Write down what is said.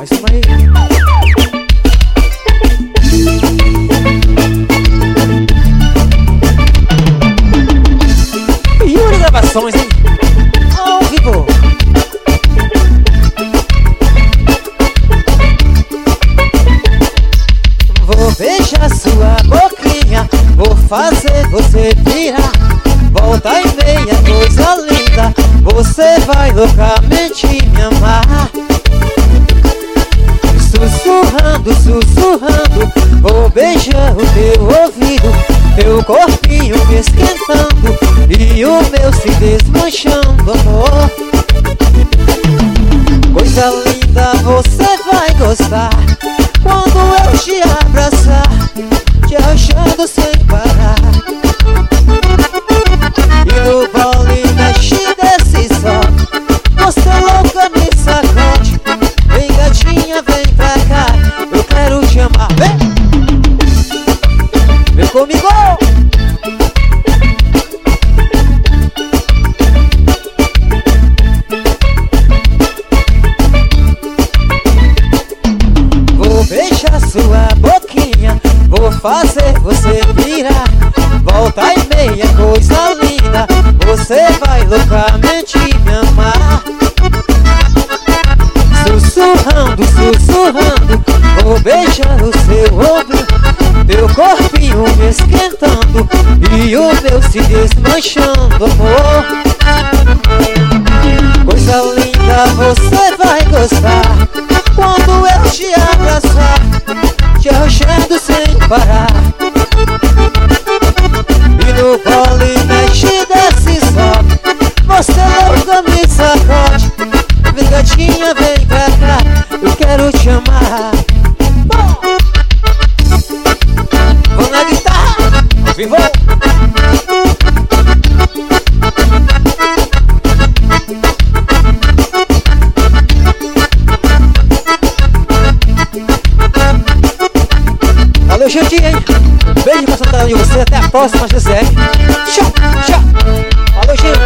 Mais uma aí. Yuri Gravações, hein? Ao vivo. Vou beijar sua boquinha, vou fazer você virar. Volta e meia, coisa linda, você vai loucamente me amar. Sussurrando, sussurrando, vou beijar o teu ouvido, teu corpinho me esquentando e o meu se desmanchando, amor. Coisa linda, você vai gostar quando eu te abraçar, te achando sem parar. E no baile mexe desse sol, você louca me sacode. Vem gatinha, vem pra cá, eu quero te amar. Vem! Vem comigo! Vou beijar sua boquinha, vou fazer você virar. Volta e meia, coisa linda, você vai loucamente me amar. Sussurrando, sussurrando, vou beijar o seu ouvido, teu corpinho me esquentando e o meu se desmanchando, amor. Coisa linda, você vai gostar quando eu te abraçar, te achando sem parar. E no baile mexe desse sobe, você louca me sacode. Vem gatinha, vem pra cá, eu quero te amar. Vamos na guitarra, ao vivo. Valeu, gente, hein? Beijo pra Santana de você, até a próxima, Gisele. Tchau, tchau. Valeu, gente.